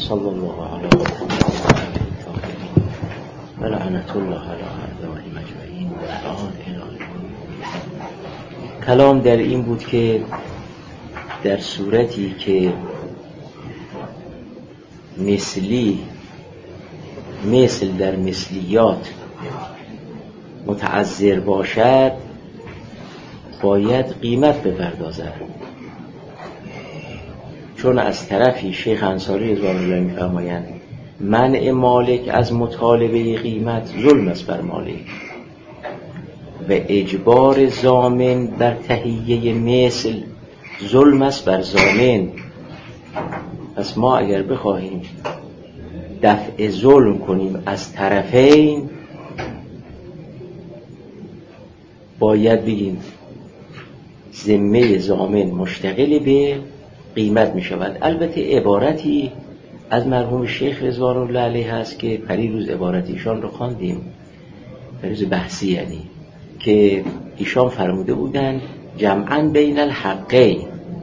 صلی الله علی محمد و لعنت الله علی اعدائهم اجمعین. کلام در این بود که در صورتی که مثل در مثلیات متعذر باشد باید قیمت بپردازد، چون از طرفی شیخ انصاری رضوان الله می‌فرمایند منع مالک از مطالبه قیمت ظلم است بر مالک و اجبار ضامن بر تهیه مثل ظلم است بر ضامن. پس ما اگر بخواهیم دفع ظلم کنیم از طرفین باید بگیم ذمه ضامن مشتغل به قیمت می شود. البته عبارتی از مرحوم شیخ رضوان الله علیه هست که پریروز عبارت ایشان رو خواندیم، پریروز بحثی، یعنی که ایشان فرموده بودند جمعاً بین الحقین،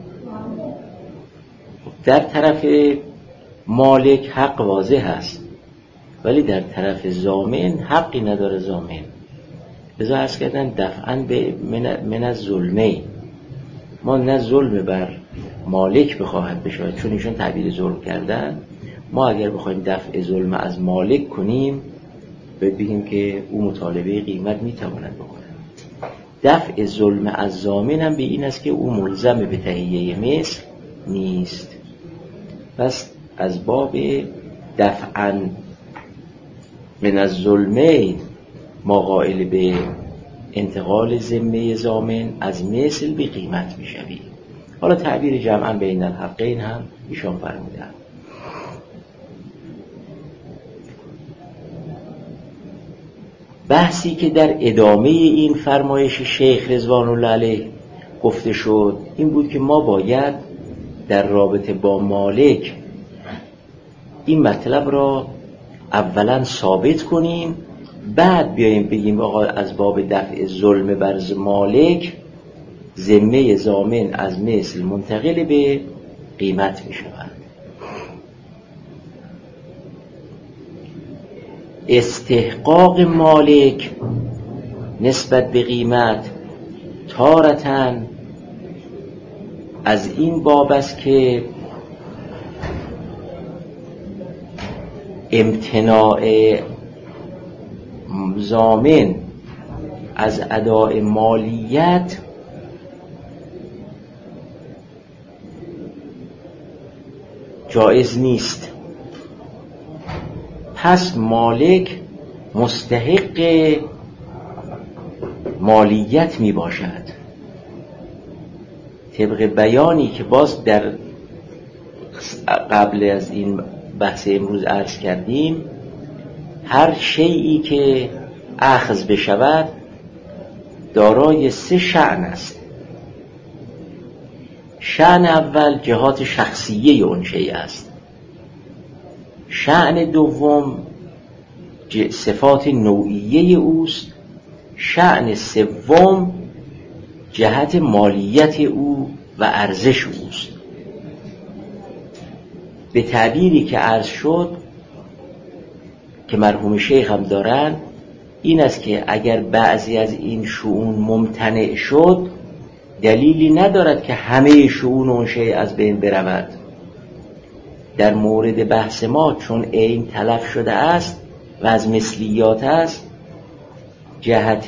در طرف مالک حق واضح هست ولی در طرف ضامن حقی نداره ضامن. لذا عرض کردن دفعاً من از ظلمه، ما نه ظلم بر مالک بخواهد بشود چون ایشون تعبیر ظلم کردن، ما اگر بخوایم دفع ظلم از مالک کنیم باید بگیم که او مطالبه قیمت میتواند بکنه. دفع ظلم از ضامن هم به این است که او ملزم به تهیه مثل نیست. پس از باب دفعاً من از ظلمه ما قائل به انتقال ذمه ضامن از مثل به قیمت میشویم. حالا تعبیر جمعاً بین الحقین هم ایشان فرمودن. بحثی که در ادامه این فرمایش شیخ رضوان الله علیه گفته شد این بود که ما باید در رابطه با مالک این مطلب را اولا ثابت کنیم، بعد بیاییم بگیم آقا از باب دفع ظلم بر مالک ذمه ضامن از مثل منتقل به قیمت می شود. استحقاق مالک نسبت به قیمت تارتاً از این باب است که امتناع ضامن از اداء مالیت جایز نیست. پس مالک مستحق مالیت می باشد. طبق بیانی که باز در قبل از این بحث امروز عرض کردیم، هر شیئی که اخذ بشود دارای 3 شأن است. شأن اول جهات شخصیه اون شیء است. شأن دوم صفات نوعیه اوست. شأن سوم جهت مالیت او و ارزش اوست. به تعبیری که عرض شد که مرحوم شیخ هم دارن این است که اگر بعضی از این شؤون ممتنع شد دلیلی ندارد که همه شؤون اون شیء از بین برود. در مورد بحث ما چون عین تلف شده است و از مثلیات است، جهت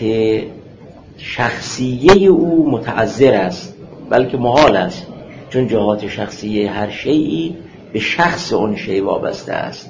شخصیه او متعذر است بلکه محال است، چون جهات شخصیه هر شیئی به شخص اون شیء وابسته است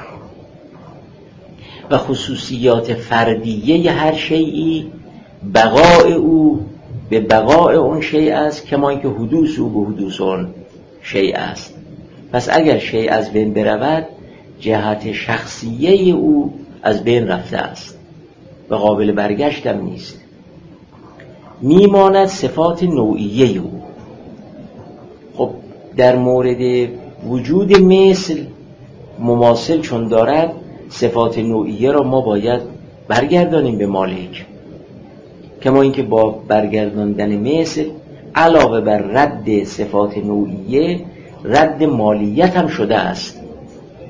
و خصوصیات فردیه هر شیئی بقاء او به بقاء اون شیء است، کما اینکه حدوث او به حدوث اون شیء است. پس اگر شیء از بین برود جهت شخصیه او از بین رفته است و قابل برگشت هم نیست. میماند صفات نوعیه او. خب در مورد وجود مثل مماثل چون دارد صفات نوعیه را ما باید برگردانیم به مالک، کما اینکه با برگرداندن مثل علاوه بر رد صفات نوعیه رد مالیت هم شده است.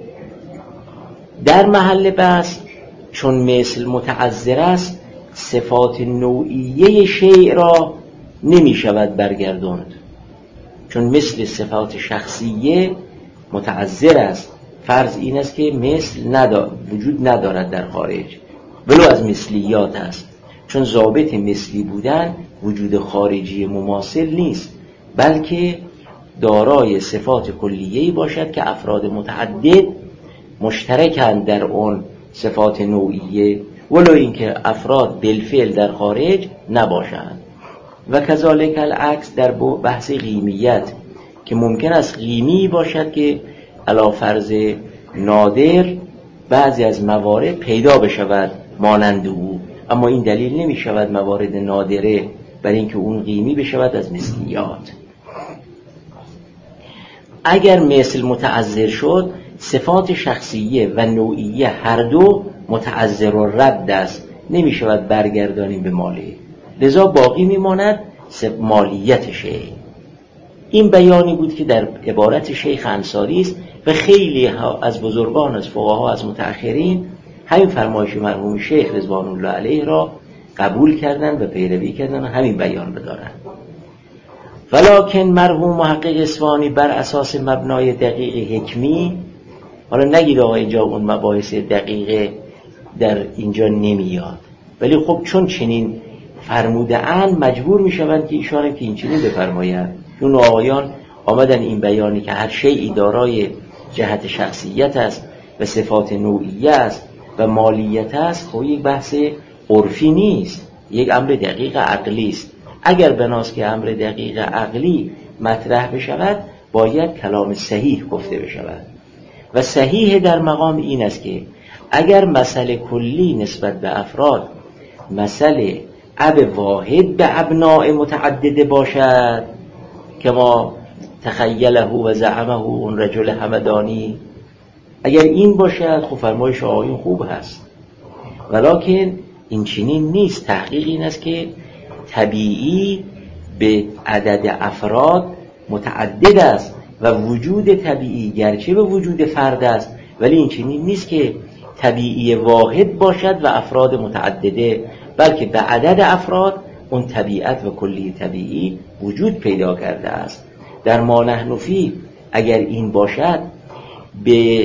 در محل بحث چون مثل متعذر است، صفات نوعیه شیء را نمی شود برگرداند، چون مثل صفات شخصیه متعذر است. فرض این است که مثل وجود ندارد در خارج، ولو از مثلیات است، چون ضابط مثلی بودن وجود خارجی مماثل نیست، بلکه دارای صفات کلیه‌ای باشد که افراد متعدد مشترکند در اون صفات نوعیه، ولو اینکه افراد بالفعل در خارج نباشند. و کذالک العکس در بحث قیمیت، که ممکن است قیمی باشد که علی فرض نادر بعضی از موارد پیدا بشود مانند او، اما این دلیل نمی شود موارد نادره برای اینکه اون قیمی بشود از مثلیات. اگر مثل متعذر شد، صفات شخصیه و نوعیه هر دو متعذر و رد است، نمی شود برگردانیم به مالی، لذا باقی می ماند مالیت شیء. این بیانی بود که در عبارت شیخ انصاری است و خیلی از بزرگان، از فقها، از متأخرین همین فرمایش مرحوم شیخ رضوان الله علیه را قبول کردند و پیروی کردند و همین بیان بدارند. ولکن مرحوم محقق اصفهانی بر اساس مبنای دقیق حکمی، حالا نگید آقا اینجا اون مباحث دقیقه در اینجا نمیاد، ولی خب چون چنین فرموده اند مجبور میشوند که ایشان که این چنین بفرمایند. اون آقایان آمدن این بیانی که هر شیئی دارای جهت شخصیت است و صفات نوعیه است و مالیت است، خب یک بحث عرفی نیست، یک امر دقیق عقلی است. اگر بناست که امر دقیق عقلی مطرح بشود، باید کلام صحیح گفته بشود و صحیح در مقام این است که اگر مسئله کلی نسبت به افراد مسئله اب واحد به ابناء متعدده باشد که ما تخیله و زعمه اون رجل همدانی، اگر این باشد خب فرمایش آقایون خوب هست، ولکن این چنین نیست. تحقیق این است که طبیعی به عدد افراد متعدد است و وجود طبیعی گرچه به وجود فرد است، ولی این چنین نیست که طبیعی واحد باشد و افراد متعدده، بلکه به عدد افراد اون طبیعت و کلی طبیعی وجود پیدا کرده است. در ما نحن فیه اگر این باشد، به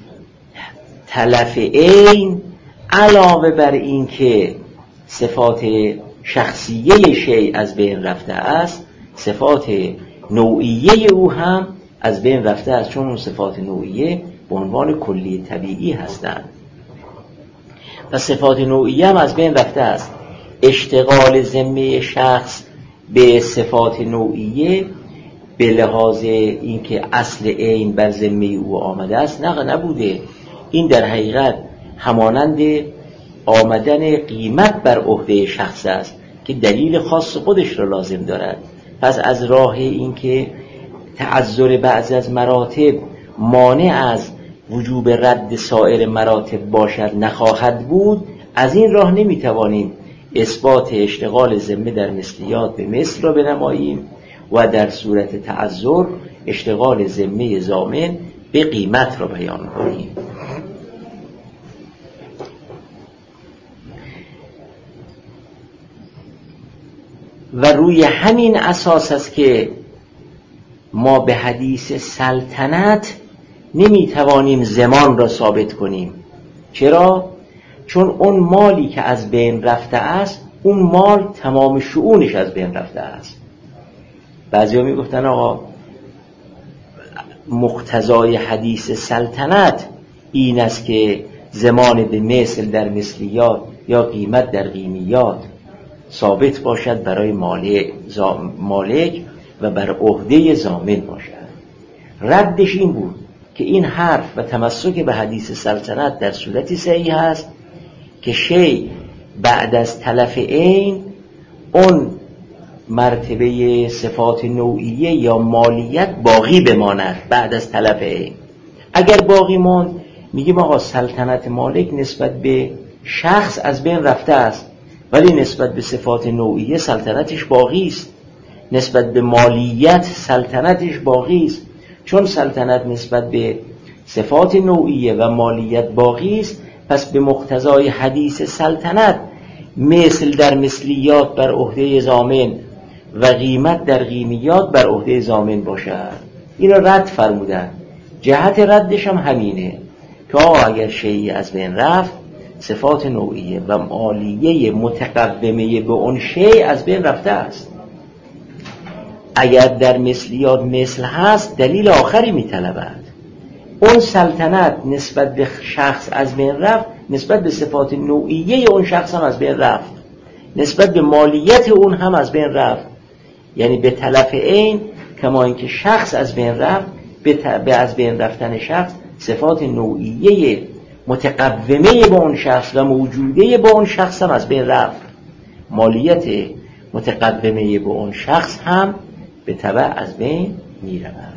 تلف عین علاوه بر این که صفات شخصیه شیء از بین رفته است، صفات نوعیه او هم از بین رفته است، چون اون صفات نوعیه به عنوان کلی طبیعی هستند و صفات نوعیه هم از بین رفته است. اشتغال ذمه شخص به صفات نوعیه به لحاظ اینکه اصل عین بر ذمه او آمده است نبوده. این در حقیقت همانند آمدن قیمت بر عهده شخص است که دلیل خاص خودش را لازم دارد. پس از راه اینکه تعذر بعضی از مراتب مانع از وجوب رد سایر مراتب باشد نخواهد بود، از این راه نمیتوانیم اثبات اشتغال ذمه در مثلیات به مثل را بنماییم و در صورت تعذر اشتغال ذمه ضامن به قیمت را بیان کنیم. و روی همین اساس است که ما به حدیث سلطنت نمیتوانیم ضمان را ثابت کنیم. چرا؟ چون اون مالی که از بین رفته است، اون مال تمام شؤونش از بین رفته است. بعضی ها میگفتن آقا مقتضای حدیث سلطنت این است که ضمان به مثل در مثلیات یا قیمت در قیمیات ثابت باشد برای مالک و بر عهده ضامن باشد. ردش این بود که این حرف و تمسک به حدیث سلطنت در صورتی صحیح است که شیء بعد از تلف عین اون مرتبه صفات نوعیه یا مالیت باقی بماند بعد از تلف عین. اگر باقی ماند میگیم آقا سلطنت مالک نسبت به شخص از بین رفته است، ولی نسبت به صفات نوعیه سلطنتش باقی است، نسبت به مالیت سلطنتش باقی است. چون سلطنت نسبت به صفات نوعیه و مالیت باقی است، پس به مقتضای حدیث سلطنت مثل در مثلیات بر عهده ضامن و قیمت در قیمیات بر عهده ضامن باشد. این را رد فرمودن. جهت ردش هم همینه که اگر شیئی از بین رفت، صفات نوعیه و مالیه متقومه به اون شیء از بین رفته است. اگر در مثلیات مثل هست، دلیل آخری میطلبد. اون سلطنت نسبت به شخص از بین رفت، نسبت به صفات نوعیه اون شخص هم از بین رفت، نسبت به مالیت اون هم از بین رفت. یعنی به طرف عین، کما اینکه شخص از بین رفت، به از بین رفتن شخص صفات نوعیه متقومه با اون شخص و موجوده با اون شخص هم از بین رفت. مالیت متقومه با اون شخص هم به تبع از بین می رود.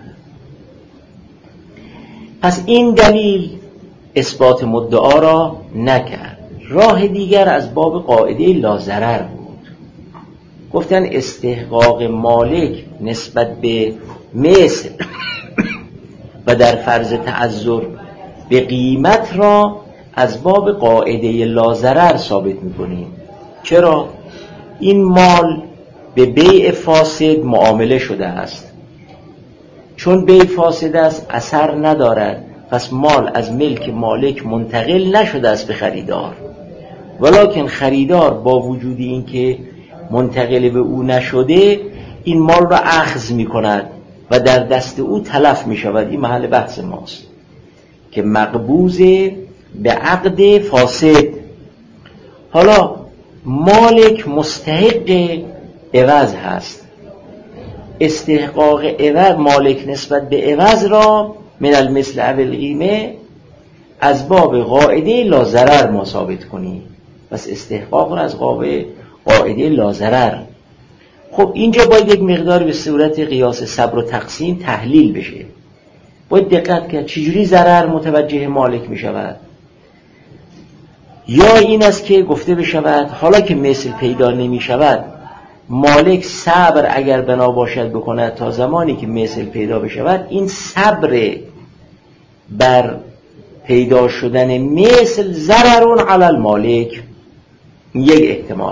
پس این دلیل اثبات مدعا را نکرد. راه دیگر از باب قاعده لاضرر بود. گفتن استحقاق مالک نسبت به مثل و در فرض تعذر به قیمت را از باب قاعده لاضرر ثابت می‌کنیم. چرا؟ این مال به بیع فاسد معامله شده است. چون بیع فاسد است اثر ندارد، پس مال از ملک مالک منتقل نشده است به خریدار، ولکن خریدار با وجود این که منتقل به او نشده، این مال را اخذ می‌کند و در دست او تلف می‌شود. این محل بحث ماست که مقبوض به عقد فاسد. حالا مالک مستحق عوض هست. استحقاق عوض مالک نسبت به عوض را من المثل او القیمه از باب قاعده لاضرر ما ثابت کنیم. پس استحقاق را از باب قاعده لاضرر. خب اینجا باید یک مقدار به صورت قیاس صبر و تقسیم تحلیل بشه. باید دقت کرد چجوری ضرر متوجه مالک می شود. یا این است که گفته بشود حالا که مثل پیدا نمی شود، مالک صبر اگر بنا باشد بکند تا زمانی که مثل پیدا بشود. این صبر بر پیدا شدن مثل ضرر علی المالک، یک احتمال.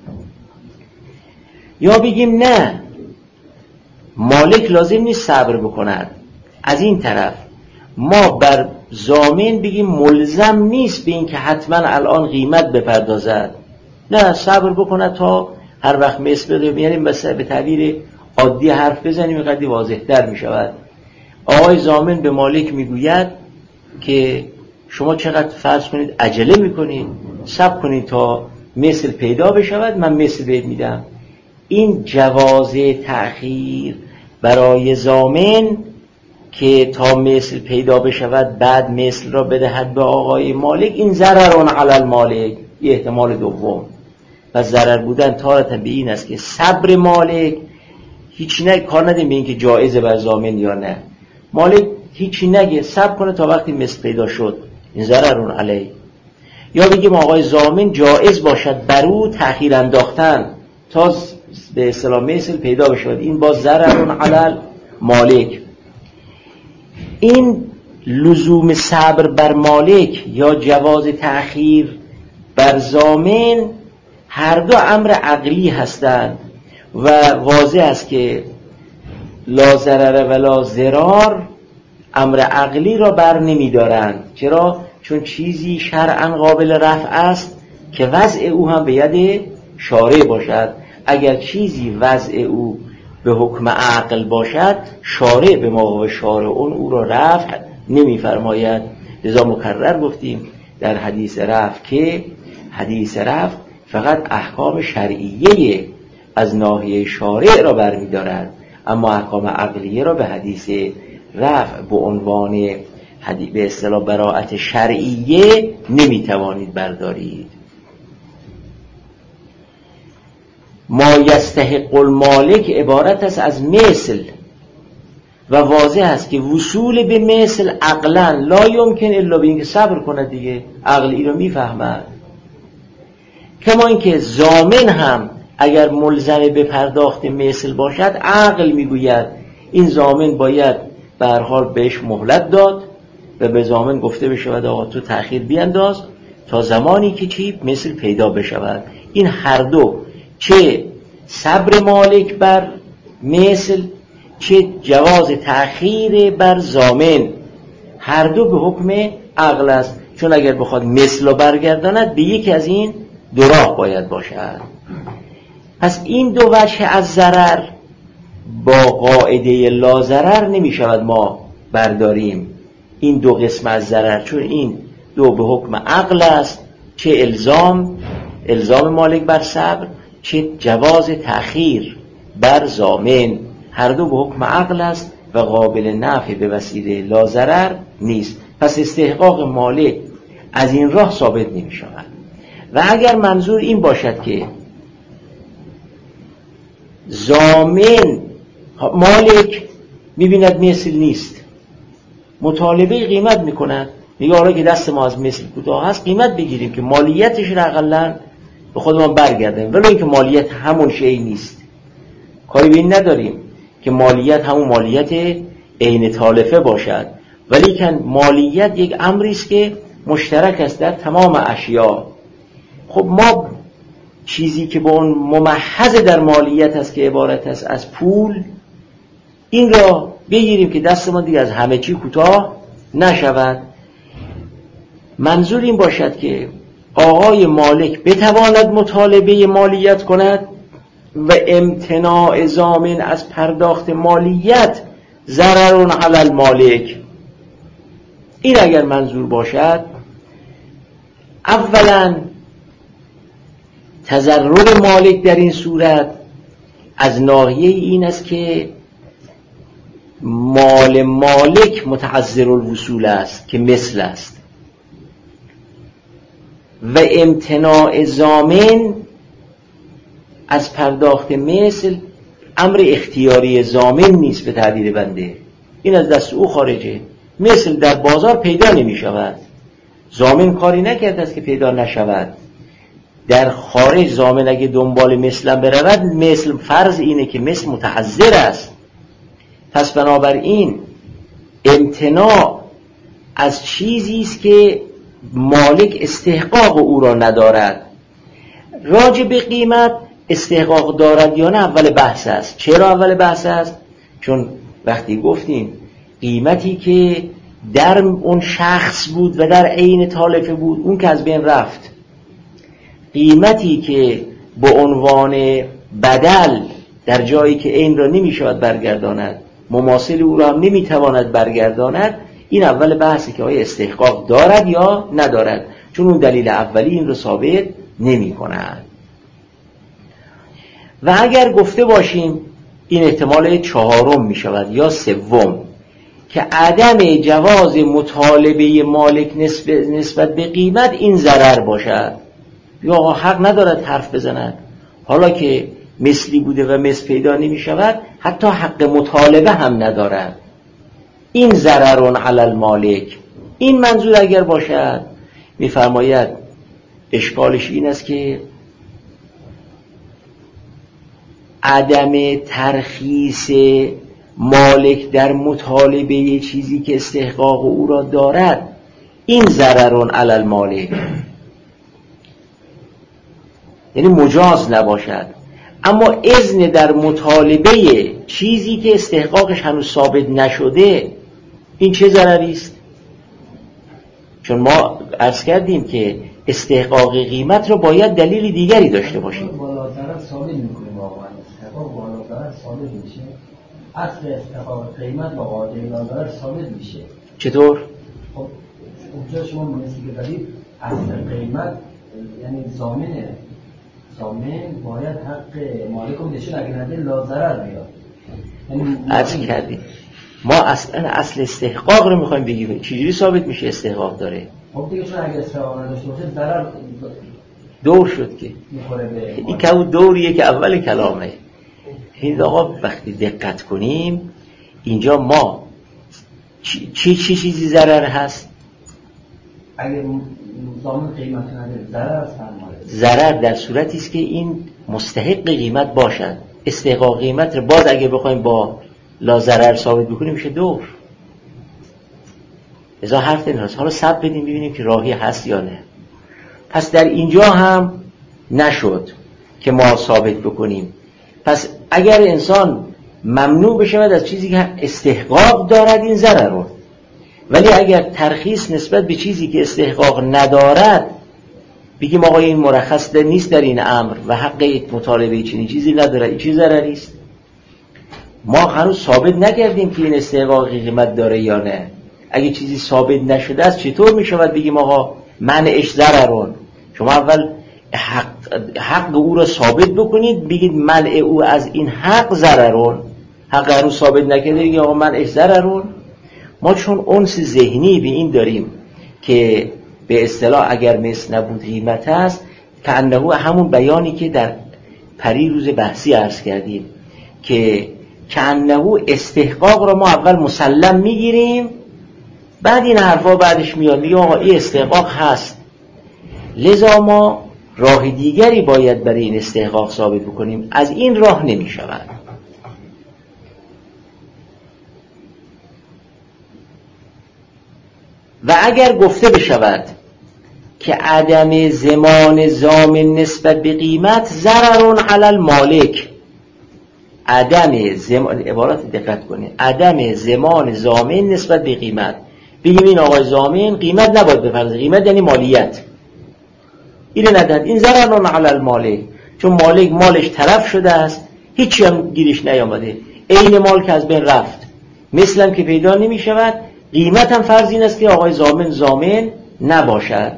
یا بگیم نه، مالک لازم نیست صبر بکند. از این طرف ما بر ضامن بگیم ملزم نیست به این که حتما الان قیمت بپردازد، نه صبر بکند تا هر وقت مثل بده. یعنی مثلا به تعبیر عادی حرف بزنیم قدری واضح در می شود. آقای ضامن به مالک می گوید که شما چقدر فرض کنید عجله می کنید، صبر کنید تا مثل پیدا بشود، من مثل بهت میدم. این جواز تأخیر برای ضامن که تا مثل پیدا بشود بعد مثل را بدهد به آقای مالک، این ضرر علی المالک، یه احتمال دوم. و ضرر بودن تارة به این است که صبر مالک هیچی نه، کار نده به این که جایزه بر ضامن یا نه. مالک هیچی نگه، صبر کنه تا وقتی مثل پیدا شد، این ضرر علیه. یا بگیم آقای ضامن جایز باشد بر او تأخیر انداختن تا به اصطلاح مثل پیدا بشود، این باز ضرر علی مالک. این لزوم صبر بر مالک یا جواز تأخیر بر ضامن هر دو امر عقلی هستند و واضح است که لا ضرر ولا ضرار امر عقلی را بر نمی دارند. چرا؟ چون چیزی شرعاً قابل رفع است که وضع او هم به ید شارع باشد. اگر چیزی وضع او به حکم عقل باشد، شارع به موقع شارع او را رفع نمی فرماید. لذا مکرر گفتیم در حدیث رفع که حدیث رفع فقط احکام شرعیه از ناحیه شارع را برمی دارد، اما احکام عقلیه را به حدیث رفع به عنوان به اصطلاح براءت شرعیه نمی توانید بردارید. ما یستحق المالک عبارت است از مثل و واضح است که وصول به مثل عقلا لا یمکن الا به اینکه صبر کند دیگه، عقل این رو میفهمد. کما اینکه ضامن هم اگر ملزم به پرداخت مثل باشد، عقل میگوید این ضامن باید به هر حال بهش مهلت داد و به ضامن گفته بشود آقا تو تأخیر بیانداز تا زمانی که چی مثل پیدا بشود. این هر دو، چه صبر مالک بر مثل چه جواز تأخیر بر ضامن، هر دو به حکم عقل است. چون اگر بخواد مثل رو برگرداند به یکی از این دو راه باید باشد. پس این دو وجه از ضرر با قاعده لا ضرر نمی شود ما برداریم این دو قسم از ضرر، چون این دو به حکم عقل است، چه الزام مالک بر صبر چه جواز تأخیر بر ضامن، هر دو به حکم عقل است و قابل نفی به وسیله لا ضرر نیست. پس استحقاق مالک از این راه ثابت نمی شود. و اگر منظور این باشد که ضامن مالک می‌بیند مثل نیست، مطالبه قیمت می‌کند، میگه حالا که دست ما از مثل کوتاه هست قیمت بگیریم که مالیتش را حداقل به خودمان برگردیم، ولی اینکه مالیت همون شی نیست، کاری به این نداریم که مالیت همون مالیت عین تالفه باشد، ولی که مالیت یک امری است که مشترک است در تمام اشیا. خب ما چیزی که با اون ممحض در مالیت است که عبارت است از پول، این را بگیریم که دست ما دیگه از همه چی کوتاه نشود. منظور این باشد که آقای مالک بتواند مطالبه مالیت کند و امتناع ضامن از پرداخت مالیت ضرر علی المالک. این اگر منظور باشد، اولا تضرر مالک در این صورت از ناحیه این است که مال مالک متعذر الوصول است که مثل است، و امتناع ضامن از پرداخت مثل امر اختیاری ضامن نیست به تعبیر بنده، این از دست او خارجه. مثل در بازار پیدا نمی شود، ضامن کاری نکرده است که پیدا نشود. در خارج ضامن اگه دنبال مثلا برود، مثل فرض اینه که مثل متعذر است. پس بنابراین امتناع از چیزی است که مالک استحقاق او را ندارد. راجع به قیمت استحقاق دارد یا نه اول بحث است. چرا اول بحث است؟ چون وقتی گفتیم قیمتی که در اون شخص بود و در عین تالفه بود، اون که از بین رفت. قیمتی که به عنوان بدل در جایی که عین را نمی شود برگرداند، مماثل او را هم نمی تواند برگرداند، این اول بحثی که آیا استحقاق دارد یا ندارد، چون اون دلیل اولی این رو ثابت نمی کند. و اگر گفته باشیم این احتمال چهارم می شود یا سوم، که عدم جواز مطالبه مالک نسبت به قیمت این ضرر باشد، یا حق ندارد حرف بزند، حالا که مثلی بوده و مثل پیدا نمی شود حتی حق مطالبه هم ندارد، این ضرر علی المالک. این منظور اگر باشد، می‌فرماید اشکالش این است که عدم ترخیص مالک در مطالبه چیزی که استحقاق او را دارد، این ضرر علی المالک، یعنی مجاز نباشد. اما اذن در مطالبه چیزی که استحقاقش هنوز ثابت نشده، این چه ضرری است؟ چون ما عرض کردیم که استحقاق قیمت رو باید دلیل دیگری داشته باشیم. بالا ضرر ثابت می‌کنیم، واقعا استحقاق بالا ضرر ثابت میشه، اصل استحقاق قیمت با قاعده لا ضرر ثابت میشه. چطور؟ خب اونجا شما مثلی که دارید اصل قیمت یعنی ضامنه، ضامن باید حق مالک رو بشه، اگه نده لا ضرر میاد. عرض کردیم ما اصل استحقاق رو میخوایم بگیم، چجوری ثابت میشه استحقاق داره؟ خب دیگه چون اگه استحقاق نداشته باشه ضرر دور شد که این که اون دوریه که اول کلامه. این آقا وقتی دقت کنیم اینجا ما چیزی ضرر هست؟ اگه ضامن قیمت نده ضرر است. ضرر در صورتی است که این مستحق قیمت باشد. استحقاق قیمت رو باز اگه بخوایم با لا ضرر ثابت بکنیم میشه دور. لذا حرف نیست. حالا صبر بدیم ببینیم که راهی هست یا نه. پس در اینجا هم نشد که ما ثابت بکنیم. پس اگر انسان ممنوع بشود از چیزی که استحقاق دارد این ضرر رو، ولی اگر ترخیص نسبت به چیزی که استحقاق ندارد بگیم آقا این مرخص نیست در این امر و حق مطالبه چنین چیزی نداره، این چیز ضرری است. ما هنوز ثابت نکردیم که این استحقاق قیمت داره یا نه. اگه چیزی ثابت نشده است چطور می شود بگیم آقا منعش ضررون؟ شما اول حق او را ثابت بکنید، بگید منع او از این حق ضررون. حق هنوز ثابت نکرده بگید آقا منعش ضررون. ما چون انس ذهنی به این داریم که به اصطلاح اگر مثل نبود قیمت است، که انه همون بیانی که در پریروز بحثی عرض کردیم که انه استحقاق را ما اول مسلم میگیریم، بعد این حرفا بعدش میاد میگه آقا این استحقاق هست، لذا ما راه دیگری باید برای این استحقاق ثابت بکنیم. از این راه نمی شود. و اگر گفته بشود که عدم زمان ضامن نسبت به قیمت ضررون علی المالک، عدم زمان، عبارت دقت کنید، عدم زمان ضامن نسبت به قیمت، بگیم این آقای ضامن قیمت نباید بپردازه، قیمت یعنی مالیت، این نداد، این ضررون علی المالک، چون مالک مالش تلف شده است، هیچی هم گیرش نیامده، عین مال که از بین رفت، مثلم که پیدا نمی شود، قیمت هم فرض این است که آقای ضامن نباشد.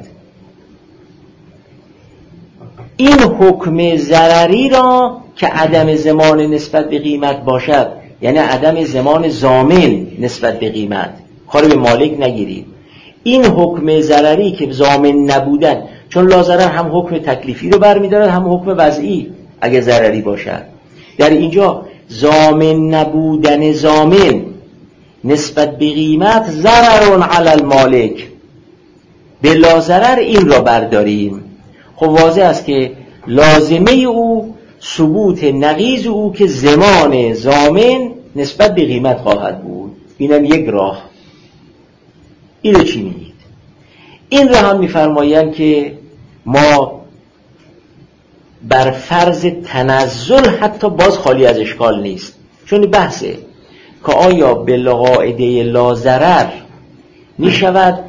این حکم ضرری را که عدم زمان نسبت به قیمت باشد، یعنی عدم زمان ضامن نسبت به قیمت، کار به مالک نگیرید. این حکم ضرری که ضامن نبودن، چون لازرر هم حکم تکلیفی رو برمی‌دارد هم حکم وضعی اگه ضرری باشد، در اینجا ضامن نبودن ضامن نسبت به قیمت ضررون علی المالک، به لازرر این را برداریم. خب واضح است که لازمه او ثبوت نقیض او که زمان ضامن نسبت به قیمت خواهد بود. اینم یک راه. اینو چی میگید؟ این را هم میفرمایند که ما بر فرض تنزل حتی باز خالی از اشکال نیست، چون بحثه که آیا به قاعده لازرر می شود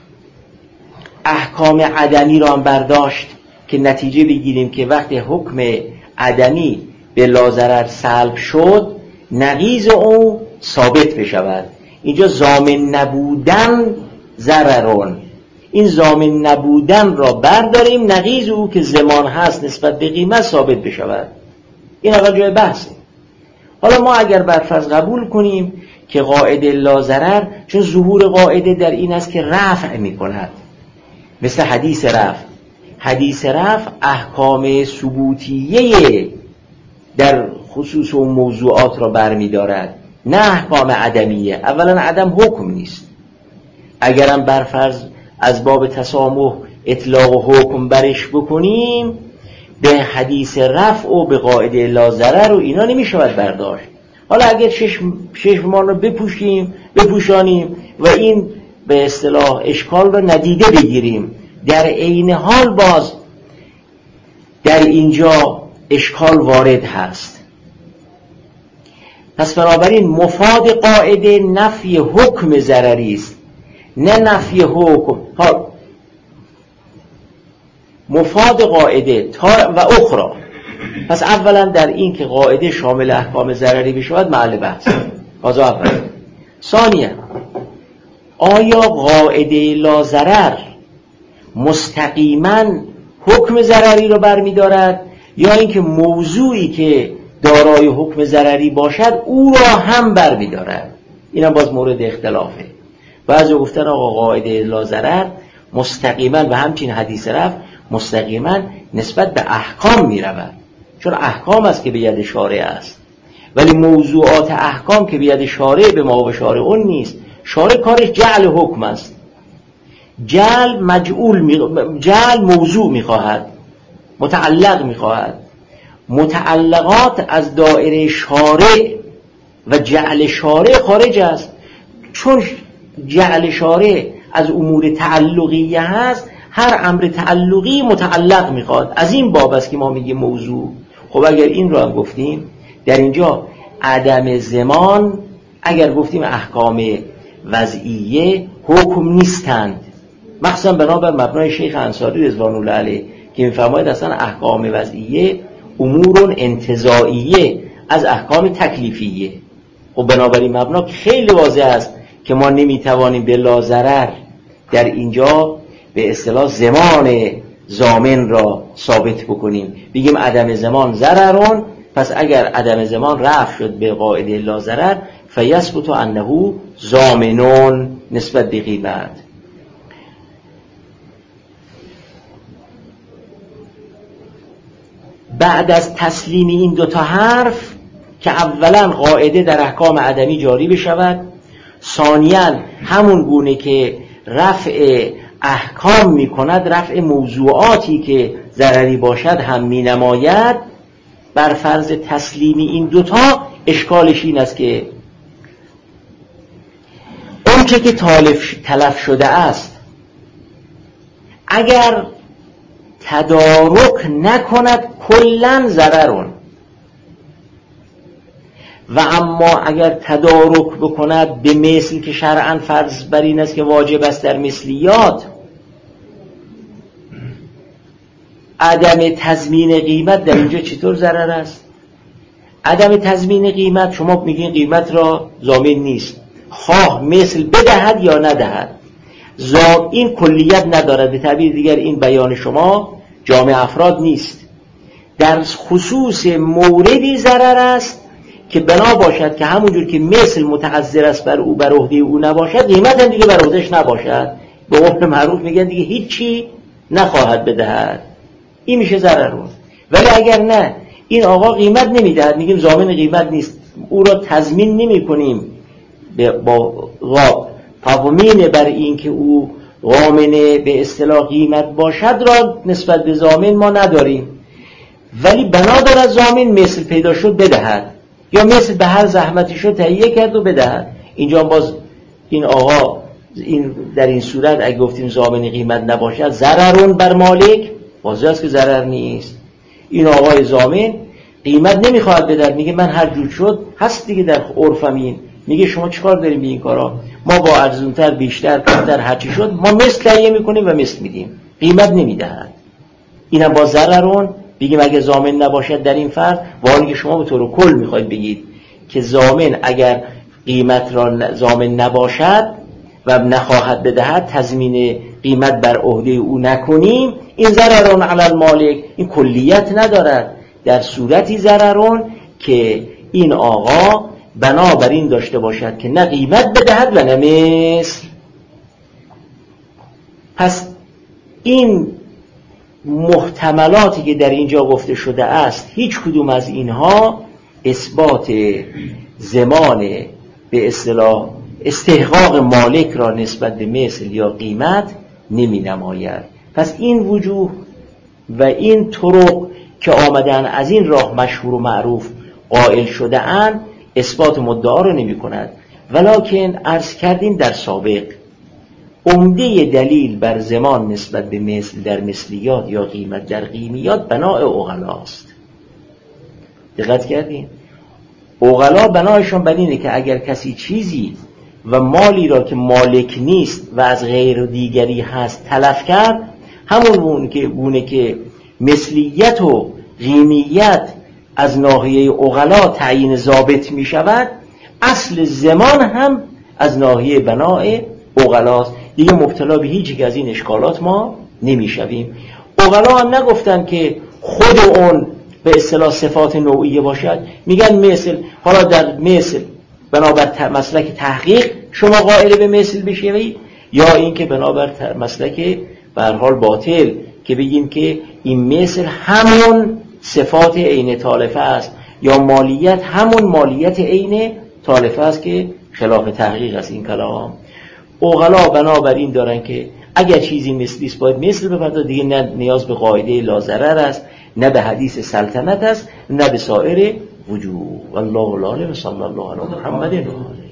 احکام عدمی را هم برداشت که نتیجه بگیریم که وقتی حکم عدمی به لازرر سلب شد نقیض او ثابت بشود. اینجا ضامن نبودن ضررون، این ضامن نبودن را برداریم، نقیض او که زمان هست نسبت به قیمت ثابت بشود. این اول جای بحثه. حالا ما اگر برفرض قبول کنیم که قاعده لازرر، چون ظهور قاعده در این است که رفع می کند، مثل حدیث رفع احکام ثبوتیه در خصوص و موضوعات را برمی دارد، نه احکام عدمیه. اولا عدم حکم نیست، اگرم برفرض از باب تسامح اطلاق و حکم برش بکنیم، به حدیث رفع و به قاعده لازرر و اینا نمی شود برداشت. حالا اگر چشمان رو بپوشانیم و این به اصطلاح اشکال رو ندیده بگیریم، در عین حال باز در اینجا اشکال وارد هست. پس بنابراین مفاد قاعده نفی حکم ضرری است، نه نفی حکم. مفاد قاعده تا و اخرى. پس اولا در این که قاعده شامل احکام ضرری بشود محل بحث. هذا اول. ثانیا آیا قاعده لا ضرر مستقیما حکم ضرری رو برمی‌دارد یا اینکه موضوعی که دارای حکم ضرری باشد او را هم برمی‌دارد؟ اینم باز مورد اختلافه. بعضی گفتن آقا قاعده لا ضرر مستقیما و همچین حدیث رفع مستقیما نسبت به احکام می‌رود، چون احکام است که به ید شارع است، ولی موضوعات احکام که به ید شارع به ما و شارع اون نیست. شارع کارش جعل حکم است، جعل موضوع می‌خواهد، متعلق می‌خواهد. متعلقات از دایره شارع و جعل شارع خارج است، چون جعل شارع از امور تعلقیه هست، هر امر تعلقی متعلق میخواد. از این باب است که ما میگیم موضوع. خب اگر این رو هم گفتیم، در اینجا عدم زمان، اگر گفتیم احکام وضعیه حکم نیستند، مخصوصا بنابر مبنای شیخ انصاری رضوان الله علیه که میفرماید اصلا احکام وضعیه امور انتزاعیه از احکام تکلیفیه. خب بنابراین مبنا خیلی واضح است که ما نمیتوانیم به لا ضرر در اینجا به اصطلاح زمان ضامن را ثابت بکنیم، بگیم عدم زمان ضررون، پس اگر عدم زمان رفع شد به قاعده لا ضرر فیثبت انه ضامنون نسبت به قیمت. بعد از تسلیم این دوتا حرف که اولا قاعده در احکام عدمی جاری بشود، ثانیاً همون گونه که رفع احکام می کند رفع موضوعاتی که ضرری باشد هم می نماید، بر فرض تسلیم این دوتا اشکالش این است که اون که تلف شده است اگر تدارک نکند کلن ضررون، و اما اگر تدارک بکند به مثل که شرعاً فرض بر این است که واجب است در مثلیات، عدم تضمین قیمت در اینجا چطور ضرر است؟ عدم تضمین قیمت، شما میگین قیمت را ضامن نیست، خواه مثل بدهد یا ندهد، این کلیت ندارد. به تعبیر دیگر این بیان شما جامع افراد نیست. در خصوص موردی ضرر است که بنا باشد که همونجور که مثل متعذر است بر او بر عهده او نباشد، قیمت هم دیگه بر عهدهش نباشد. به قول معروف میگن دیگه هیچی نخواهد بدهد، این میشه ضررون. ولی اگر نه این آقا قیمت نمیدهد، میگیم ضامن قیمت نیست، او را تضمین نمی کنیم با تضمین بر این که او ضامن به اصطلاح قیمت باشد را نسبت به ضامن ما نداریم، ولی بنا دارد ضامن مثل پیدا شد بدهد، یا مثل به هر زحمتی شد تهیه کرد و بدهد. اینجا باز این آقا در این صورت اگه گفتیم ضامن قیمت نباشد ضررون بر مالک، واضح است که ضرر نیست. این آقای ضامن قیمت نمیخواد بدهد، میگه من هر جور شد هست دیگه در عرفم این، میگه شما چیکار داریم به این کارا، ما با ارزونتر بیشتر کمتر هرچی شد ما مثل تهیه میکنیم و مثل میدیم، قیمت نمیدهد. اینم با ضررون بگیم اگه ضامن نباشد در این فرد، واقعا که شما به طور کل میخواید بگید که ضامن اگر قیمت را ضامن نباشد و نخواهد بدهد تضمین قیمت بر عهده او نکنیم، این ضررون علی المالک، این کلیت ندارد. در صورتی ضررون که این آقا بنابراین داشته باشد که نه قیمت بدهد و نه مثل. پس این محتملاتی که در اینجا گفته شده است، هیچ کدوم از اینها اثبات زمان به اصطلاح استحقاق مالک را نسبت به مثل یا قیمت نمی نماید. پس این وجوه و این طرق که آمدن از این راه مشهور و معروف قائل شده اند اثبات مدعا را نمی کند. ولکن عرض کردیم در سابق عمده دلیل بر زمان نسبت به مثل در مثلیات یا قیمت در قیمیات بناء عقلاست. دقت کردیم؟ عقلا بنایشون بر اینه که اگر کسی چیزی و مالی را که مالک نیست و از غیر دیگری هست تلف کرد، همون گونه که مثلیت و قیمیت از ناحیه عقلا تعیین ضابط می شود، اصل زمان هم از ناحیه بناء عقلاست. دیگه مبتلا به هیچ یک از این اشکالات ما نمی شویم. عقلا هم نگفتن که خود اون به اصطلاح صفات نوعیه باشد، میگن مثل. حالا در مثل بنابر مسلک تحقیق شما قائل به مثل بشوید، یا این که بنابر مسلک به هر حال باطل که بگیم که این مثل همون صفات عین تالفه است، یا مالیت همون مالیت عین تالفه است که خلاف تحقیق است این کلام. عقلا بنابراین دارن که اگر چیزی مثلی است باید مثل بپردازد، دیگه نه نیاز به قاعده لا ضرر است، نه به حدیث سلطنت است، نه به سایر وجوه. والله اعلم. صلی الله علی محمد.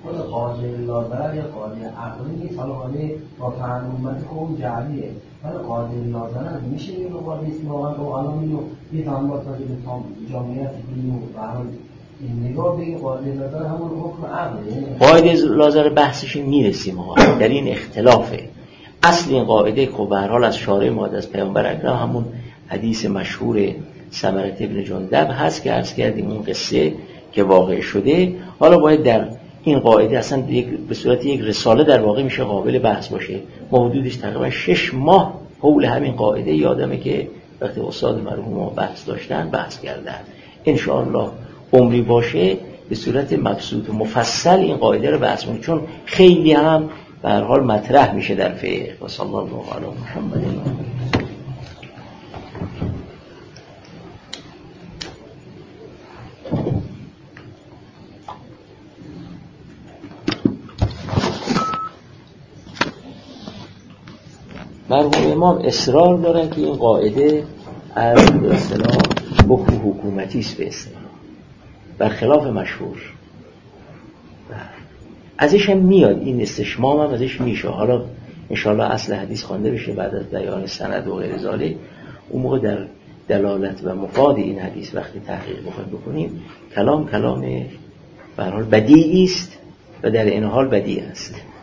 خود قاضی لازرر یا قاضی عقلی نیست، حالا قاضی با فرمانبردی که اون جعلیه، حالا قاضی لازرر میشه یه قاضی است واقعا که حالا میدون یه تنبات تا جامعیت دینی و برحال این نگاه بگی قاضی لازرر همون حکم عقله. قاعده لازرر بحثش میرسیم در این اختلافه. اصل این قاعده که به هر حال از شارع ما از پیامبر اکرم همون حدیث مشهور ثمرة ابن جندب هست که عرض کردیم اون قصه که واقع شده. حالا باید در این قاعده اصلا به صورت یک رساله در واقع میشه قابل بحث باشه. ما حدودش تقریبا 6 ماه حول همین قاعده یادمه که وقتی استاد مرحوم بحث داشتن بحث کردن. انشاءالله عمری باشه به صورت مبسوط و مفصل این قاعده رو بحث کنیم، چون خیلی هم به هر حال مطرح میشه در فقه. و صلی الله علی محمد. مرحوم امام اصرار دارن که این قاعده از به اصطلاح حکم حکومتی است به اصطلاح، برخلاف مشهور. ازش هم میاد این استشمام هم ازش میشه. حالا انشاءالله اصل حدیث خوانده بشه بعد از بیان سند و غیر ذالک، اون موقع در دلالت و مفاد این حدیث وقتی تحقیق بکنیم کلام به هر حال بدیعی است و در این حال بدیع است.